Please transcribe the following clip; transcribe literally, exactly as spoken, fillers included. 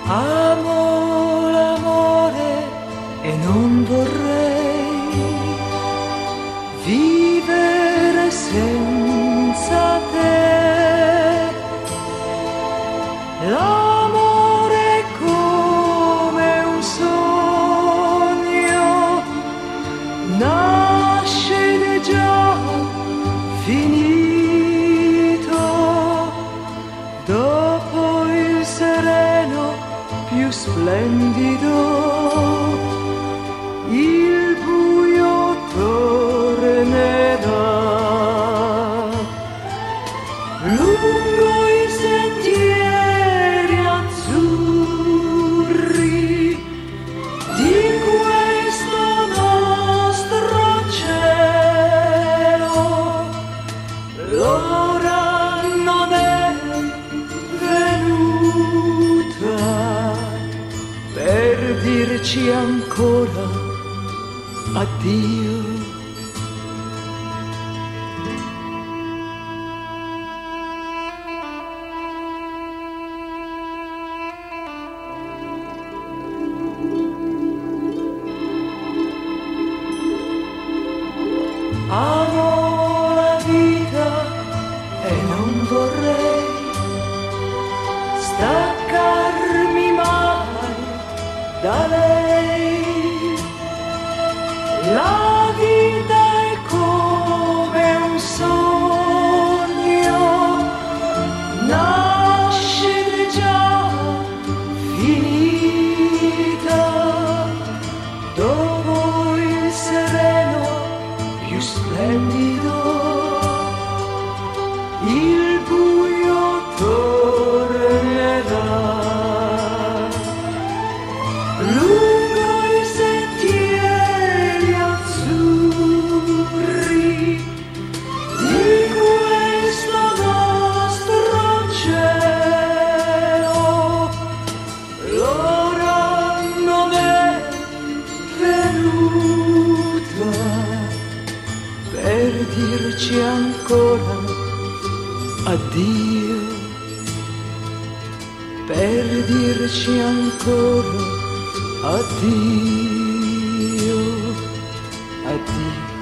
Amo l'amore e non vorrei vivere senza te. L'amore è come un sogno, nasce ed è già finito. Dopo il sereno più splendido, il buio tornerà. Lungo i sentieri azzurri di questo nostro cielo, l'ora non è venuta per dirci ancora addio. Amo la vita e non vorrei staccarmi mai da lei. La vita è come un sogno, nasce ed è già finita. Dopo il sereno più splendido, il buio tornerà. Lungo i sentieri azzurri di questo nostro cielo, l'ora non è venuta per dirci ancora addio, per dirci ancora addio, addio.